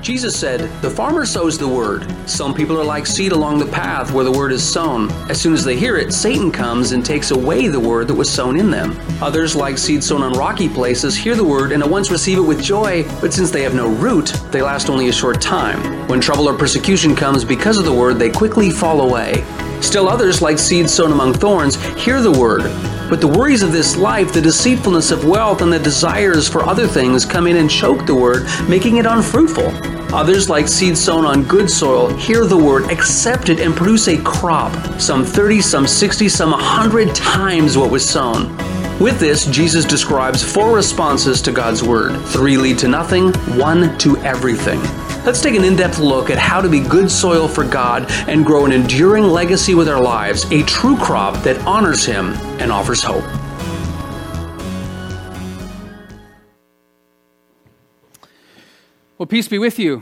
Jesus said, "The farmer sows the word. Some people are like seed along the path where the word is sown. As soon as they hear it, Satan comes and takes away the word that was sown in them. Others, like seed sown on rocky places, hear the word and at once receive it with joy, but since they have no root, they last only a short time. When trouble or persecution comes because of the word, they quickly fall away. Still others, like seeds sown among thorns, hear the word. But the worries of this life, the deceitfulness of wealth, and the desires for other things come in and choke the word, making it unfruitful. Others, like seeds sown on good soil, hear the word, accept it, and produce a crop, some 30, some 60, some 100 times what was sown." With this, Jesus describes 4 responses to God's word. 3 lead to nothing, 1 to everything. Let's take an in-depth look at how to be good soil for God and grow an enduring legacy with our lives, a true crop that honors Him and offers hope. Well, peace be with you.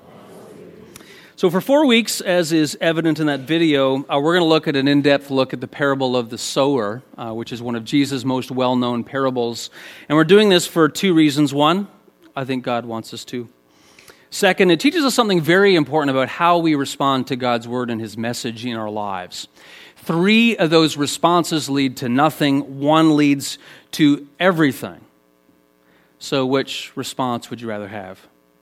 So for 4 weeks, as is evident in that video, we're going to look at an in-depth look at the parable of the sower, which is one of Jesus' most well-known parables. And we're doing this for 2 reasons. One, I think God wants us to. Second, it teaches us something very important about how we respond to God's word and His message in our lives. 3 of those responses lead to nothing. 1 leads to everything. So which response would you rather have?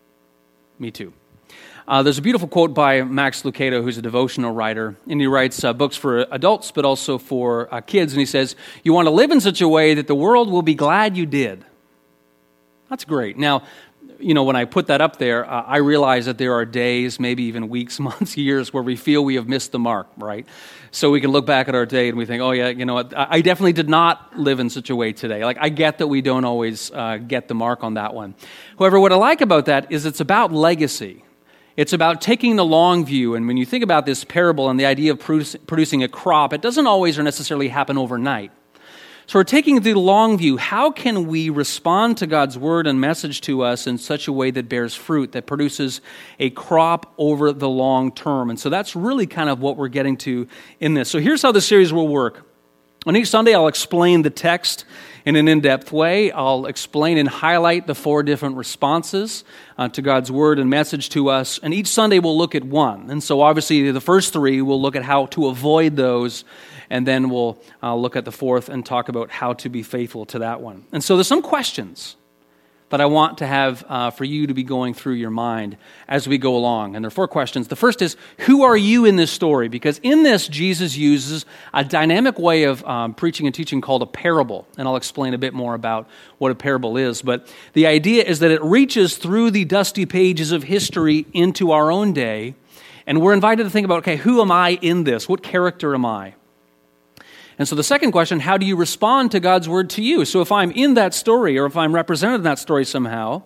Me too. There's a beautiful quote by Max Lucado, who's a devotional writer, and he writes books for adults, but also for kids, and he says, "You want to live in such a way that the world will be glad you did." That's great. Now, when I put that up there, I realize that there are days, maybe even weeks, months, years, where we feel we have missed the mark, right? So we can look back at our day and we think, oh yeah, you know what, I definitely did not live in such a way today. Like, I get that we don't always get the mark on that one. However, what I like about that is it's about legacy. It's about taking the long view, and when you think about this parable and the idea of producing a crop, it doesn't always or necessarily happen overnight. So we're taking the long view. How can we respond to God's word and message to us in such a way that bears fruit, that produces a crop over the long term? And so that's really kind of what we're getting to in this. So here's how the series will work. On each Sunday, I'll explain the text in an in-depth way. I'll explain and highlight the 4 different responses to God's word and message to us. And each Sunday, we'll look at one. And so obviously, the first 3, we'll look at how to avoid those. And then we'll look at the 4th and talk about how to be faithful to that one. And so there's some questions that I want to have for you to be going through your mind as we go along. And there are 4 questions. The first is, who are you in this story? Because in this, Jesus uses a dynamic way of preaching and teaching called a parable. And I'll explain a bit more about what a parable is. But the idea is that it reaches through the dusty pages of history into our own day. And we're invited to think about, okay, who am I in this? What character am I? And so the second question, how do you respond to God's word to you? So if I'm in that story, or if I'm represented in that story somehow,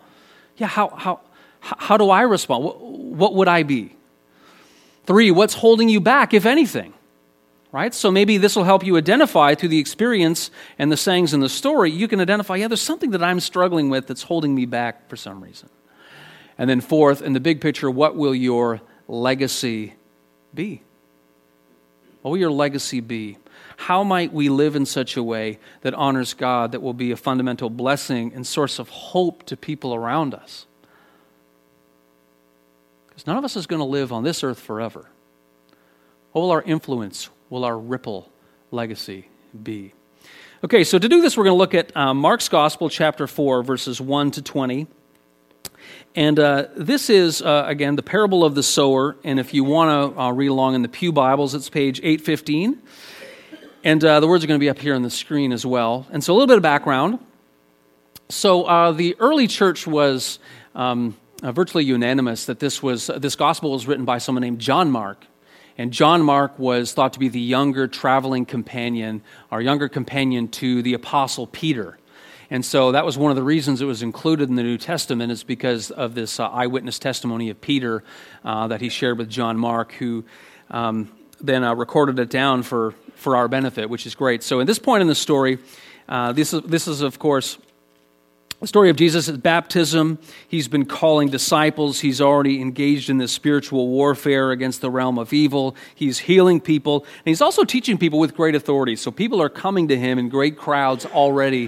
how do I respond? What would I be? 3, what's holding you back, if anything? Right? So maybe this will help you identify through the experience and the sayings in the story. You can identify, there's something that I'm struggling with that's holding me back for some reason. And then 4th, in the big picture, what will your legacy be? What will your legacy be? How might we live in such a way that honors God, that will be a fundamental blessing and source of hope to people around us? Because none of us is going to live on this earth forever. What will our influence, will our ripple legacy be? Okay, so to do this, we're going to look at Mark's Gospel, chapter 4, verses 1 to 20. And this is, again, the parable of the sower. And if you want to read along in the Pew Bibles, it's page 815. And the words are going to be up here on the screen as well. And so a little bit of background. So the early church was virtually unanimous that this gospel was written by someone named John Mark. And John Mark was thought to be the younger traveling companion, or younger companion to the Apostle Peter. And so that was one of the reasons it was included in the New Testament, is because of this eyewitness testimony of Peter that he shared with John Mark, who then recorded it down for our benefit, which is great. So at this point in the story, this is of course the story of Jesus' baptism. He's been calling disciples. He's already engaged in this spiritual warfare against the realm of evil. He's healing people. And he's also teaching people with great authority. So people are coming to him in great crowds already.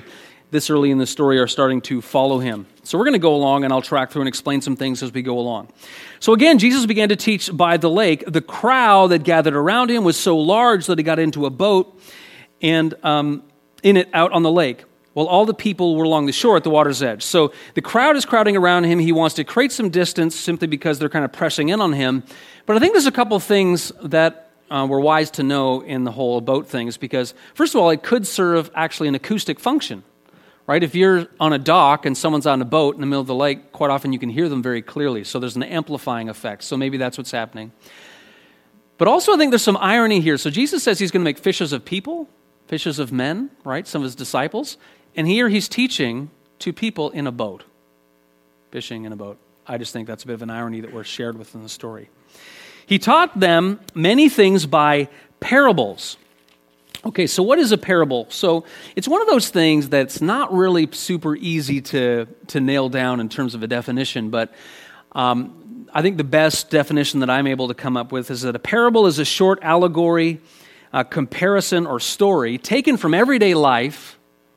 this early in the story are starting to follow him. So we're going to go along, and I'll track through and explain some things as we go along. So again, Jesus began to teach by the lake. The crowd that gathered around him was so large that he got into a boat and in it out on the lake. Well, all the people were along the shore at the water's edge. So the crowd is crowding around him. He wants to create some distance simply because they're kind of pressing in on him. But I think there's a couple things that were wise to know in the whole boat things, because first of all, it could serve actually an acoustic function. Right? If you're on a dock and someone's on a boat in the middle of the lake, quite often you can hear them very clearly. So there's an amplifying effect. So maybe that's what's happening. But also I think there's some irony here. So Jesus says he's going to make fishers of people, fishers of men, right? Some of his disciples. And here he's teaching to people in a boat, fishing in a boat. I just think that's a bit of an irony that we're shared within the story. He taught them many things by parables. Okay, so what is a parable? So it's one of those things that's not really super easy to nail down in terms of a definition, but I think the best definition that I'm able to come up with is that a parable is a short allegory, comparison, or story taken from everyday life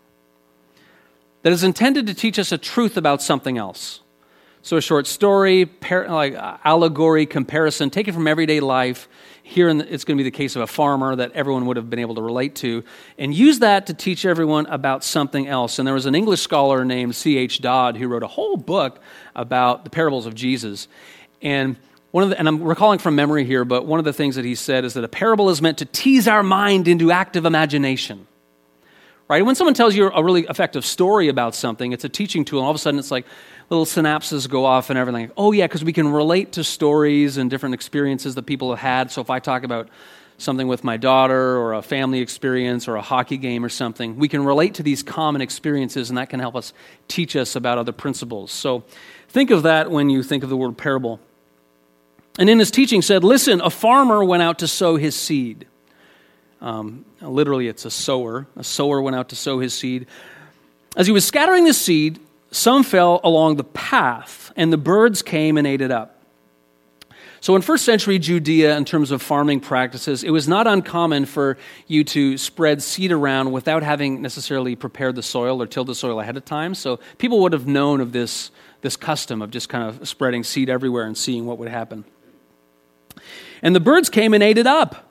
that is intended to teach us a truth about something else. So a short story, like allegory, comparison, taken from everyday life. Here it's going to be the case of a farmer that everyone would have been able to relate to, and use that to teach everyone about something else. And there was an English scholar named C.H. Dodd who wrote a whole book about the parables of Jesus. And and I'm recalling from memory here, but one of the things that he said is that a parable is meant to tease our mind into active imagination. Right? When someone tells you a really effective story about something, it's a teaching tool, and all of a sudden it's like little synapses go off and everything. Oh yeah, because we can relate to stories and different experiences that people have had. So if I talk about something with my daughter or a family experience or a hockey game or something, we can relate to these common experiences, and that can help us teach us about other principles. So think of that when you think of the word parable. And in his teaching said, listen, a farmer went out to sow his seed. Literally, it's a sower. A sower went out to sow his seed. As he was scattering the seed, some fell along the path, and the birds came and ate it up. So in first century Judea, in terms of farming practices, it was not uncommon for you to spread seed around without having necessarily prepared the soil or tilled the soil ahead of time. So people would have known of this custom of just kind of spreading seed everywhere and seeing what would happen. And the birds came and ate it up.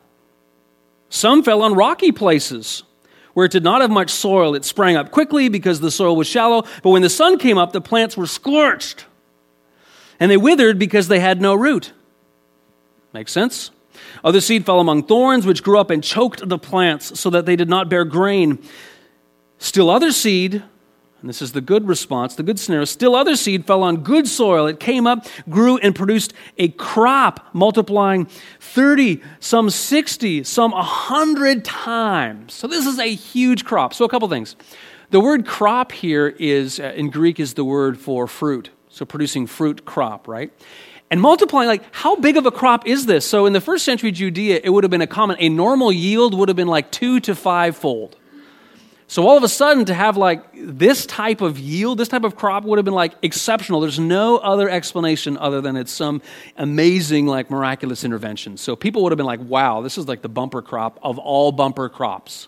Some fell on rocky places where it did not have much soil. It sprang up quickly because the soil was shallow, but when the sun came up, the plants were scorched, and they withered because they had no root. Makes sense? Other seed fell among thorns, which grew up and choked the plants so that they did not bear grain. Still other seed, and this is the good response, the good scenario, still other seed fell on good soil. It came up, grew, and produced a crop, multiplying 30, some 60, some 100 times. So this is a huge crop. So a couple things. The word crop here is, in Greek, is the word for fruit. So producing fruit crop, right? And multiplying, like, how big of a crop is this? So in the first century Judea, it would have been a normal yield would have been like 2 to 5-fold. So all of a sudden, to have like this type of yield, this type of crop would have been like exceptional. There's no other explanation other than it's some amazing, like miraculous intervention. So people would have been like, wow, this is like the bumper crop of all bumper crops.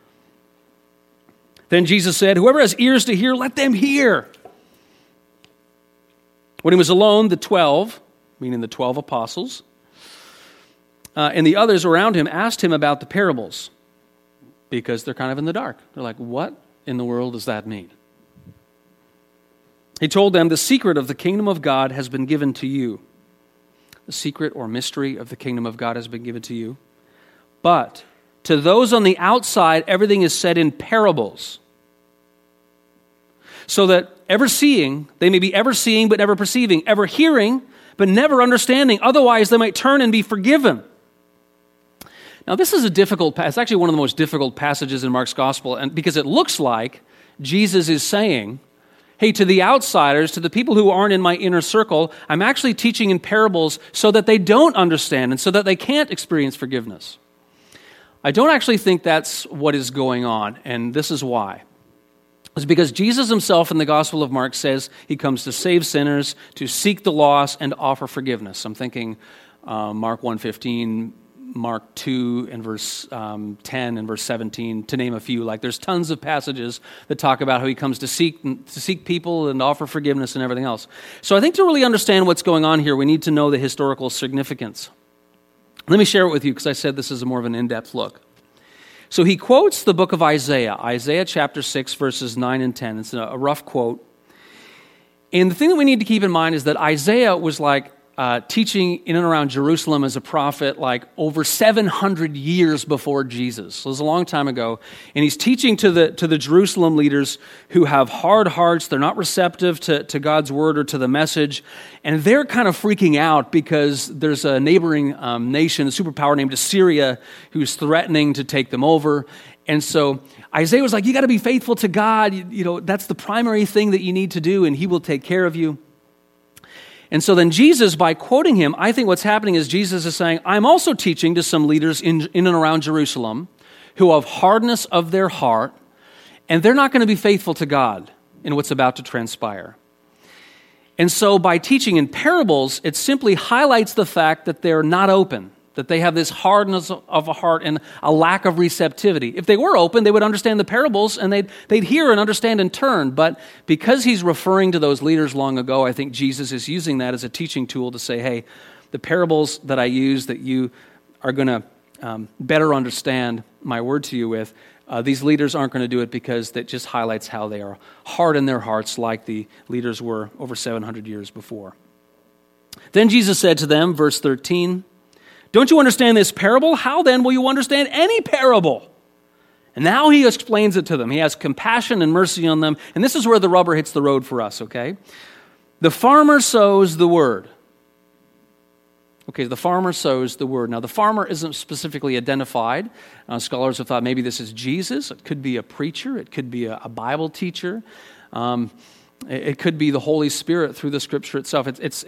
Then Jesus said, whoever has ears to hear, let them hear. When he was alone, the 12, meaning the 12 apostles, and the others around him asked him about the parables, because they're kind of in the dark. They're like, what in the world does that mean? He told them, the secret of the kingdom of God has been given to you. The secret or mystery of the kingdom of God has been given to you. But to those on the outside, everything is said in parables, so that ever seeing, they may be ever seeing but never perceiving, ever hearing but never understanding. Otherwise, they might turn and be forgiven. Now, this is it's actually one of the most difficult passages in Mark's gospel, and because it looks like Jesus is saying, hey, to the outsiders, to the people who aren't in my inner circle, I'm actually teaching in parables so that they don't understand and so that they can't experience forgiveness. I don't actually think that's what is going on, and this is why. It's because Jesus himself in the Gospel of Mark says he comes to save sinners, to seek the lost, and offer forgiveness. I'm thinking Mark 1:15, Mark 2 and verse 10 and verse 17, to name a few. Like there's tons of passages that talk about how he comes to seek people and offer forgiveness and everything else. So I think to really understand what's going on here, we need to know the historical significance. Let me share it with you because I said this is more of an in-depth look. So he quotes the book of Isaiah, Isaiah chapter 6, verses 9 and 10. It's a rough quote. And the thing that we need to keep in mind is that Isaiah was like teaching in and around Jerusalem as a prophet like over 700 years before Jesus. So it was a long time ago. And he's teaching to the Jerusalem leaders who have hard hearts. They're not receptive to God's word or to the message. And they're kind of freaking out because there's a neighboring nation, a superpower named Assyria, who's threatening to take them over. And so Isaiah was like, you got to be faithful to God. You know, that's the primary thing that you need to do, and he will take care of you. And so then Jesus, by quoting him, I think what's happening is Jesus is saying, I'm also teaching to some leaders in and around Jerusalem who have hardness of their heart, and they're not going to be faithful to God in what's about to transpire. And so by teaching in parables, it simply highlights the fact that they're not open, that they have this hardness of a heart and a lack of receptivity. If they were open, they would understand the parables and they'd hear and understand and turn. But because he's referring to those leaders long ago, I think Jesus is using that as a teaching tool to say, hey, the parables that I use that you are going to better understand my word to you with, these leaders aren't going to do it because that just highlights how they are hard in their hearts like the leaders were over 700 years before. Then Jesus said to them, verse 13, don't you understand this parable? How then will you understand any parable? And now he explains it to them. He has compassion and mercy on them. And this is where the rubber hits the road for us, okay? The farmer sows the word. Okay, the farmer sows the word. Now, the farmer isn't specifically identified. Scholars have thought maybe this is Jesus. It could be a preacher. It could be a Bible teacher. It could be the Holy Spirit through the Scripture itself.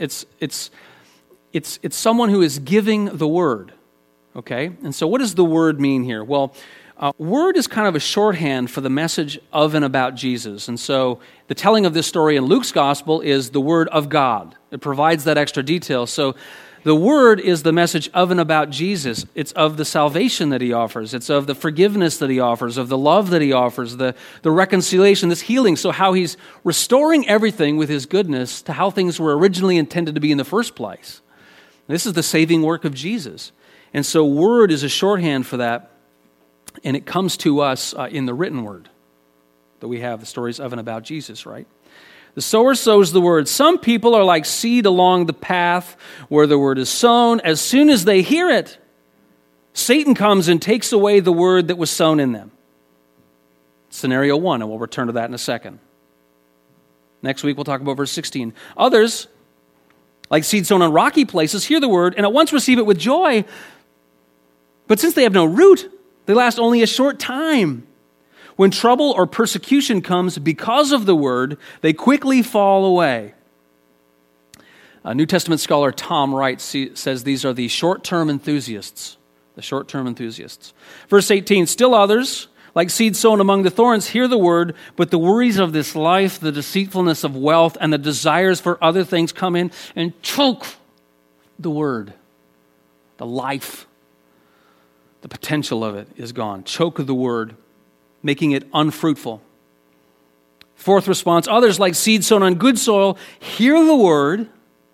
It's someone who is giving the word, okay? And so what does the word mean here? Well, word is kind of a shorthand for the message of and about Jesus. And so the telling of this story in Luke's gospel is the word of God. It provides that extra detail. So the word is the message of and about Jesus. It's of the salvation that he offers. It's of the forgiveness that he offers, of the love that he offers, the reconciliation, this healing. So how he's restoring everything with his goodness to how things were originally intended to be in the first place. This is the saving work of Jesus. And so word is a shorthand for that, and it comes to us in the written word that we have, the stories of and about Jesus, right? The sower sows the word. Some people are like seed along the path where the word is sown. As soon as they hear it, Satan comes and takes away the word that was sown in them. Scenario 1, and we'll return to that in a second. Next week we'll talk about verse 16. Others, like seed sown on rocky places, hear the word and at once receive it with joy. But since they have no root, they last only a short time. When trouble or persecution comes because of the word, they quickly fall away. A New Testament scholar Tom Wright says these are the short-term enthusiasts. The short-term enthusiasts. Verse 18, still others, like seed sown among the thorns, hear the word, but the worries of this life, the deceitfulness of wealth, and the desires for other things come in and choke the word. The life, the potential of it is gone. Choke the word, making it unfruitful. Fourth response, others like seed sown on good soil, hear the word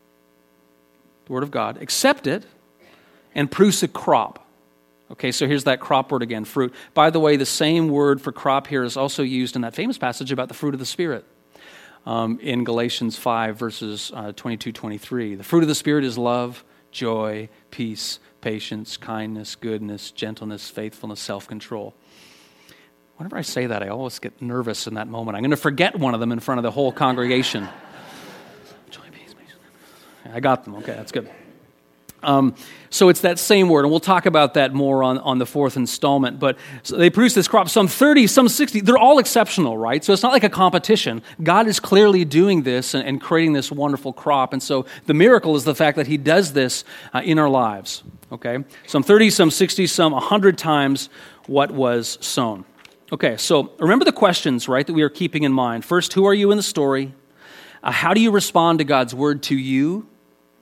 of God, accept it, and produce a crop. Okay, so here's that crop word again, fruit. By the way, the same word for crop here is also used in that famous passage about the fruit of the Spirit in Galatians 5, verses 22-23. The fruit of the Spirit is love, joy, peace, patience, kindness, goodness, gentleness, faithfulness, self-control. Whenever I say that, I always get nervous in that moment. I'm going to forget one of them in front of the whole congregation. Joy, peace, patience. I got them. Okay, that's good. So it's that same word, and we'll talk about that more on the fourth installment. But so they produce this crop, some 30, some 60. They're all exceptional, right? So it's not like a competition. God is clearly doing this and creating this wonderful crop. And so the miracle is the fact that he does this in our lives, okay? Some 30, some 60, some 100 times what was sown. Okay, so remember the questions, right, that we are keeping in mind. First, who are you in the story? How do you respond to God's word to you?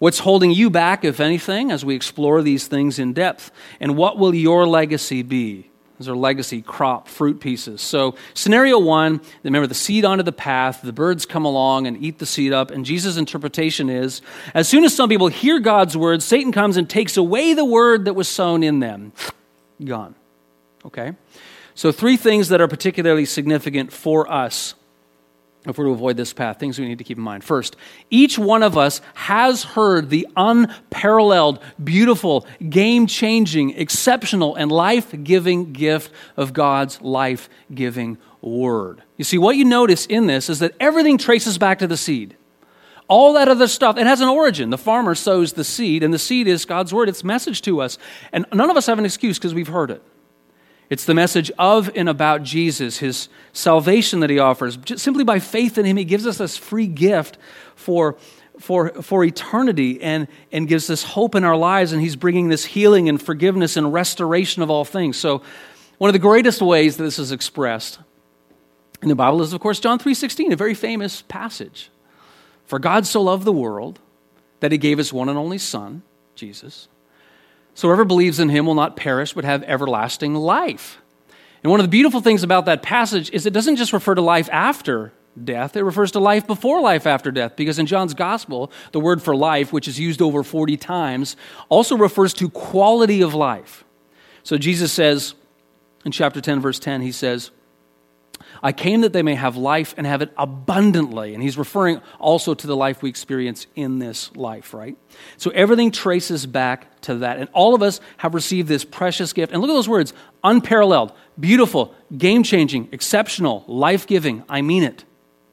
What's holding you back, if anything, as we explore these things in depth? And what will your legacy be? Those are legacy crop fruit pieces. So scenario one, remember the seed onto the path, the birds come along and eat the seed up, and Jesus' interpretation is, as soon as some people hear God's word, Satan comes and takes away the word that was sown in them. Gone. Okay? So three things that are particularly significant for us if we're to avoid this path, things we need to keep in mind. First, each one of us has heard the unparalleled, beautiful, game-changing, exceptional, and life-giving gift of God's life-giving word. You see, what you notice in this is that everything traces back to the seed. All that other stuff, it has an origin. The farmer sows the seed, and the seed is God's word, its message to us. And none of us have an excuse because we've heard it. It's the message of and about Jesus, his salvation that he offers. Just simply by faith in him, he gives us this free gift for eternity and gives us hope in our lives, and he's bringing this healing and forgiveness and restoration of all things. So one of the greatest ways that this is expressed in the Bible is, of course, John 3:16, a very famous passage. For God so loved the world that he gave his one and only Son, Jesus, so whoever believes in him will not perish, but have everlasting life. And one of the beautiful things about that passage is it doesn't just refer to life after death, it refers to life before life after death. Because in John's gospel, the word for life, which is used over 40 times, also refers to quality of life. So Jesus says, in chapter 10, verse 10, he says, I came that they may have life and have it abundantly. And he's referring also to the life we experience in this life, right? So everything traces back to that. And all of us have received this precious gift. And look at those words, unparalleled, beautiful, game-changing, exceptional, life-giving. I mean it.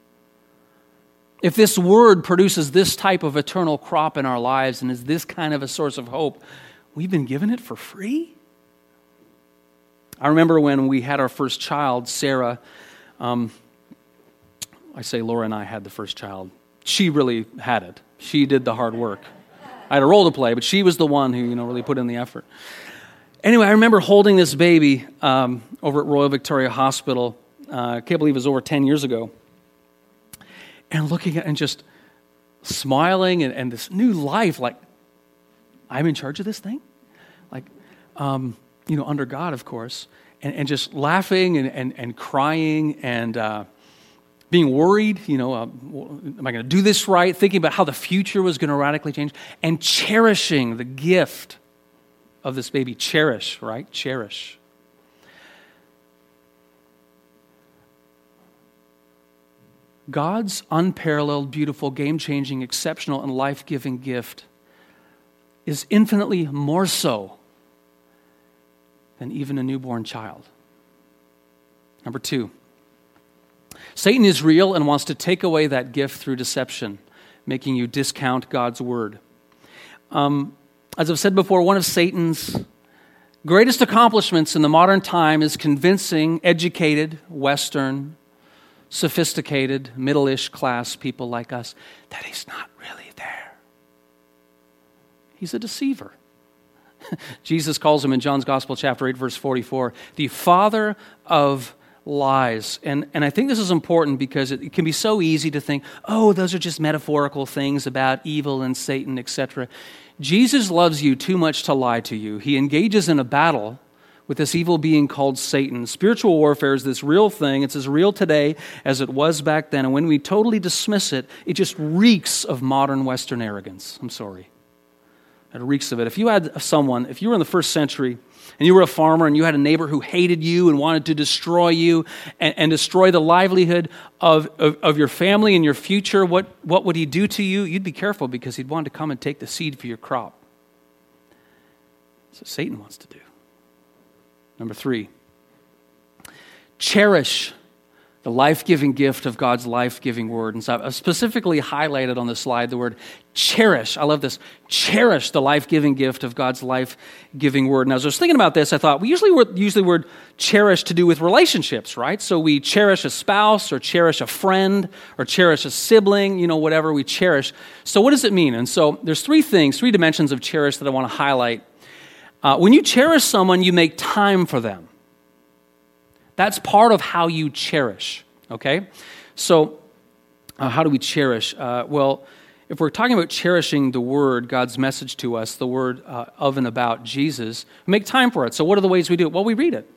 If this word produces this type of eternal crop in our lives and is this kind of a source of hope, we've been given it for free. I remember when we had our first child, Sarah. I say Laura and I had the first child. She really had it. She did the hard work. I had a role to play, but she was the one who, really put in the effort. Anyway, I remember holding this baby over at Royal Victoria Hospital. I can't believe it was over 10 years ago. And looking at and just smiling and this new life, like, I'm in charge of this thing? Like, under God, of course. And just laughing and crying and being worried, am I going to do this right? Thinking about how the future was going to radically change. And cherishing the gift of this baby. Cherish, right? Cherish. God's unparalleled, beautiful, game-changing, exceptional, and life-giving gift is infinitely more so than even a newborn child. Number two, Satan is real and wants to take away that gift through deception, making you discount God's word. As I've said before, one of Satan's greatest accomplishments in the modern time is convincing educated, Western, sophisticated, middle-ish class people like us that he's not really there. He's a deceiver. Jesus calls him in John's Gospel, chapter 8, verse 44, the father of lies. And I think this is important because it can be so easy to think, oh, those are just metaphorical things about evil and Satan, etc. Jesus loves you too much to lie to you. He engages in a battle with this evil being called Satan. Spiritual warfare is this real thing. It's as real today as it was back then. And when we totally dismiss it, it just reeks of modern Western arrogance. I'm sorry. It reeks of it. If you were in the first century and you were a farmer and you had a neighbor who hated you and wanted to destroy you and destroy the livelihood of your family and your future, what would he do to you? You'd be careful because he'd want to come and take the seed for your crop. That's what Satan wants to do. Number three, cherish the life-giving gift of God's life-giving word. And so I've specifically highlighted on the slide the word cherish. I love this. Cherish the life-giving gift of God's life-giving word. And as I was thinking about this, I thought we usually use the word cherish to do with relationships, right? So we cherish a spouse or cherish a friend or cherish a sibling, whatever we cherish. So what does it mean? And so there's three dimensions of cherish that I want to highlight. When you cherish someone, you make time for them. That's part of how you cherish, okay? So how do we cherish? Well, if we're talking about cherishing the Word, God's message to us, the Word of and about Jesus, we make time for it. So what are the ways we do it? Well, we read it.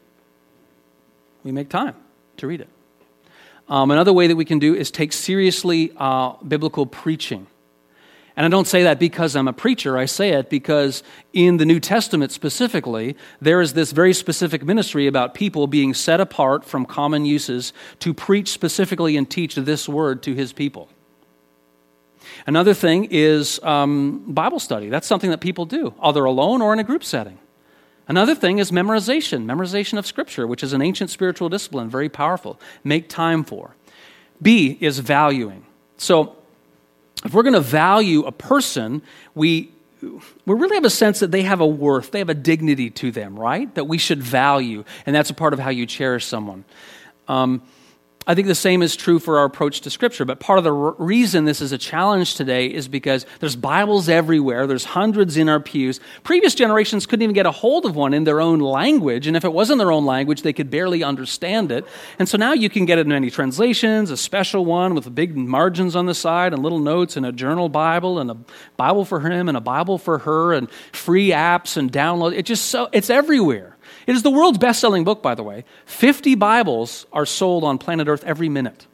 We make time to read it. Another way that we can do is take seriously biblical preaching. And I don't say that because I'm a preacher. I say it because in the New Testament specifically, there is this very specific ministry about people being set apart from common uses to preach specifically and teach this Word to His people. Another thing is Bible study. That's something that people do, either alone or in a group setting. Another thing is memorization of Scripture, which is an ancient spiritual discipline, very powerful. Make time for. B is valuing. So if we're going to value a person, we really have a sense that they have a worth, they have a dignity to them, right? That we should value, and that's a part of how you cherish someone. I think the same is true for our approach to Scripture, but part of the reason this is a challenge today is because there's Bibles everywhere, there's hundreds in our pews. Previous generations couldn't even get a hold of one in their own language, and if it wasn't their own language, they could barely understand it. And so now you can get it in many translations, a special one with big margins on the side and little notes, and a journal Bible, and a Bible for him, and a Bible for her, and free apps and downloads. It's everywhere. It is the world's best-selling book, by the way. 50 Bibles are sold on planet Earth every minute.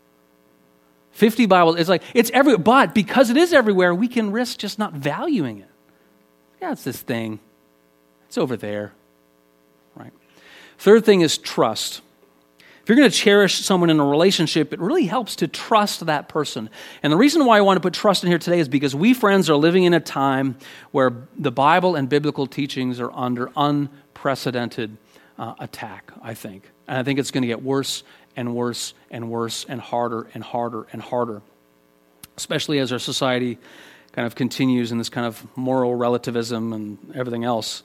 50 Bibles, it's everywhere. But because it is everywhere, we can risk just not valuing it. Yeah, it's this thing. It's over there. Right? Third thing is trust. If you're going to cherish someone in a relationship, it really helps to trust that person. And the reason why I want to put trust in here today is because we, friends, are living in a time where the Bible and biblical teachings are under unprecedented attack, I think. And I think it's going to get worse and worse and worse and harder and harder and harder, especially as our society kind of continues in this kind of moral relativism and everything else.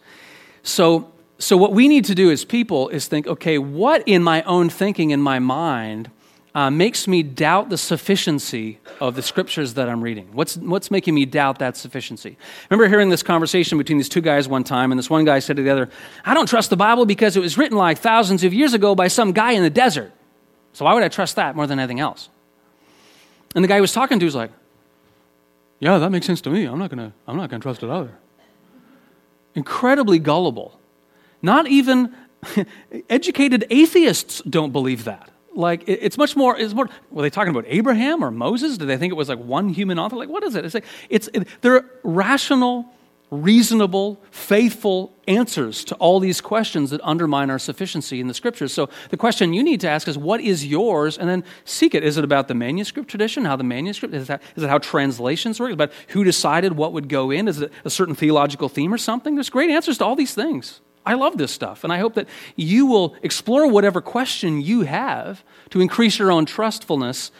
So what we need to do as people is think, okay, what in my own thinking, in my mind, makes me doubt the sufficiency of the Scriptures that I'm reading? What's making me doubt that sufficiency? I remember hearing this conversation between these two guys one time, and this one guy said to the other, I don't trust the Bible because it was written like thousands of years ago by some guy in the desert. So why would I trust that more than anything else? And the guy he was talking to was like, yeah, that makes sense to me. I'm not gonna trust it either. Incredibly gullible. Not even educated atheists don't believe that. Like, it's more, were they talking about Abraham or Moses? Did they think it was like one human author? Like, what is it? They're rational, reasonable, faithful answers to all these questions that undermine our sufficiency in the Scriptures. So the question you need to ask is, what is yours? And then seek it. Is it about the manuscript tradition? How the manuscript, is it how translations work? Is it about who decided what would go in? Is it a certain theological theme or something? There's great answers to all these things. I love this stuff, and I hope that you will explore whatever question you have to increase your own trustfulness,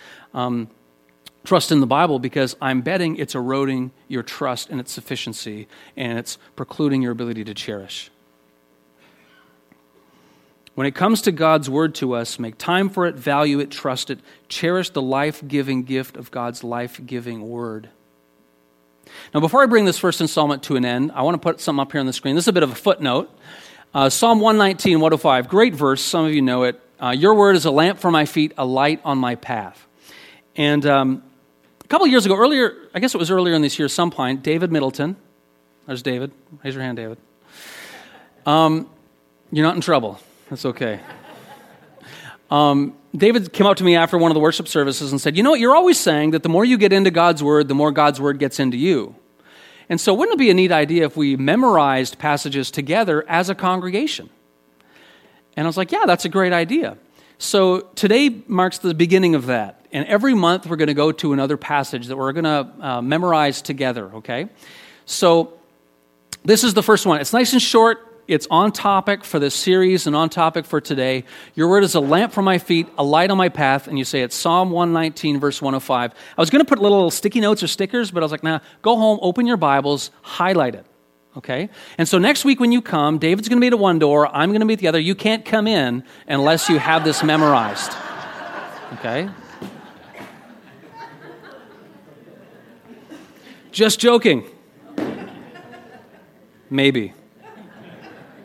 trust in the Bible, because I'm betting it's eroding your trust in its sufficiency, and it's precluding your ability to cherish. When it comes to God's Word to us, make time for it, value it, trust it, cherish the life-giving gift of God's life-giving Word. Now, before I bring this first installment to an end, I want to put something up here on the screen. This is a bit of a footnote. Psalm 119, 105, great verse. Some of you know it. Your word is a lamp for my feet, a light on my path. And a couple of years ago, I guess it was earlier in this year, some point, David Middleton. There's David. Raise your hand, David. You're not in trouble. That's okay. David came up to me after one of the worship services and said, you know what, you're always saying that the more you get into God's Word, the more God's Word gets into you. And so wouldn't it be a neat idea if we memorized passages together as a congregation? And I was like, yeah, that's a great idea. So today marks the beginning of that. And every month we're going to go to another passage that we're going to memorize together, okay? So this is the first one. It's nice and short. It's on topic for this series and on topic for today. Your word is a lamp for my feet, a light on my path, and you say it's Psalm 119, verse 105. I was going to put little sticky notes or stickers, but I was like, nah, go home, open your Bibles, highlight it, okay? And so next week when you come, David's going to be at one door, I'm going to be at the other. You can't come in unless you have this memorized, okay? Just joking. Maybe.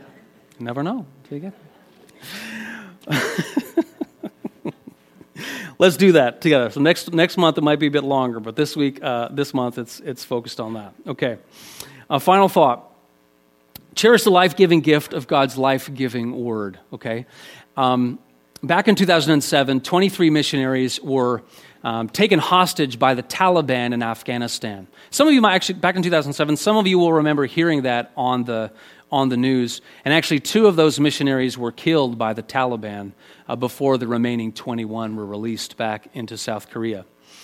Never know until you get it. Let's do that together. So next month it might be a bit longer, but this month it's focused on that. Okay. Final thought. Cherish the life-giving gift of God's life-giving word. Okay. Back in 2007, 23 missionaries were taken hostage by the Taliban in Afghanistan. Some of you might actually, back in 2007, some of you will remember hearing that on the news. And actually, 2 of those missionaries were killed by the Taliban before the remaining 21 were released back into South Korea.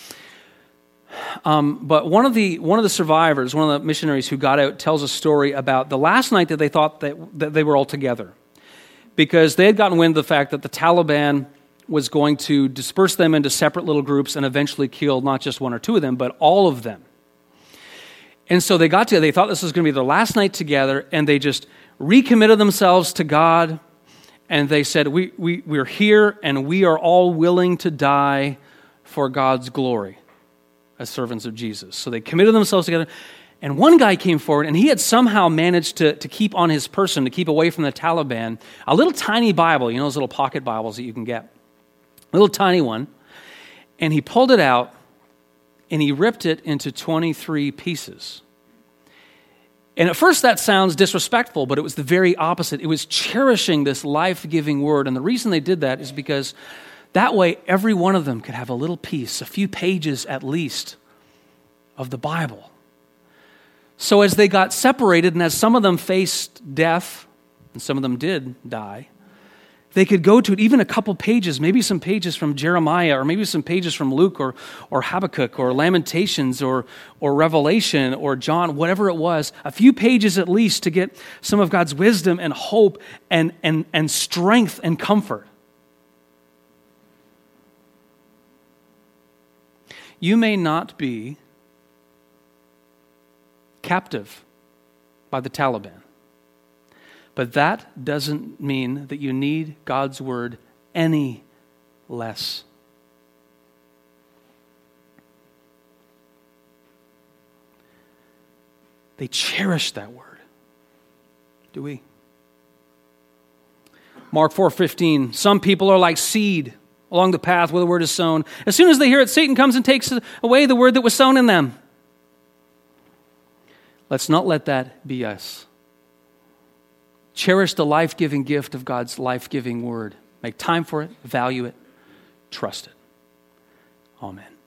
But one of the survivors, one of the missionaries who got out, tells a story about the last night that they thought that they were all together, because they had gotten wind of the fact that the Taliban was going to disperse them into separate little groups and eventually kill not just 1 or 2 of them, but all of them. And so they got together. They thought this was going to be their last night together, and they just recommitted themselves to God, and they said, we're here, and we are all willing to die for God's glory as servants of Jesus. So they committed themselves together, and one guy came forward, and he had somehow managed to keep on his person, to keep away from the Taliban, a little tiny Bible, you know those little pocket Bibles that you can get. A little tiny one, and he pulled it out, and he ripped it into 23 pieces. And at first that sounds disrespectful, but it was the very opposite. It was cherishing this life-giving word, and the reason they did that is because that way every one of them could have a little piece, a few pages at least, of the Bible. So as they got separated, and as some of them faced death, and some of them did die, they could go to it, even a couple pages, maybe some pages from Jeremiah, or maybe some pages from Luke, or Habakkuk, or Lamentations, or Revelation, or John, whatever it was, a few pages at least to get some of God's wisdom and hope and strength and comfort. You may not be captive by the Taliban, but that doesn't mean that you need God's word any less. They cherish that word. Do we? Mark 4:15, some people are like seed along the path where the word is sown. As soon as they hear it, Satan comes and takes away the word that was sown in them. Let's not let that be us. Cherish the life-giving gift of God's life-giving word. Make time for it, value it, trust it. Amen.